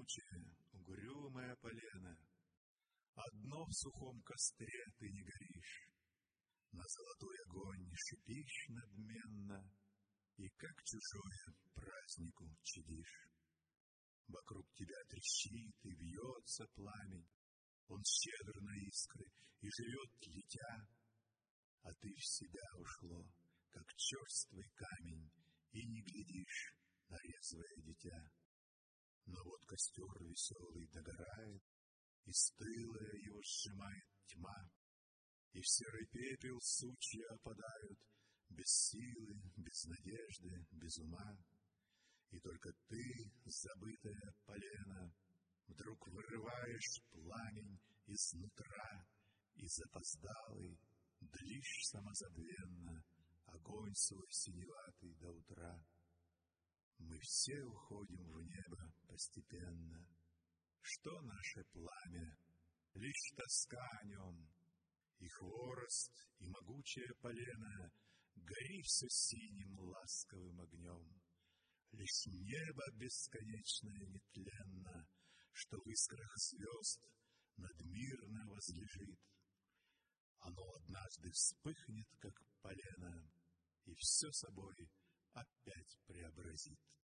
дремучее, угрюмое полено, одно в сухом костре ты не горишь, на золотой огонь шипишь надменно и, как чужое, празднику чадишь. Вокруг тебя трещит и вьется пламень, он щедр на искры и живет летя, а ты в себя ушло, как черствый камень, и не глядишь на резвое дитя. Но вот костер веселый догорает, и стылая его сжимает тьма, и в серый пепел сучья опадают, без силы, без надежды, без ума. И только ты, забытое полено, вдруг вырываешь пламень изнутра и запоздалый длишь самозабвенно огонь свой синеватый до утра. Мы все уходим в небо постепенно. Что наше пламя? Лишь тоска о нем. И хворост, и могучее полено гори все синим ласковым огнем. Лишь небо бесконечное нетленно, что в искрах звезд надмирно возлежит. Оно однажды вспыхнет, как полено, и все собой опять преобразит.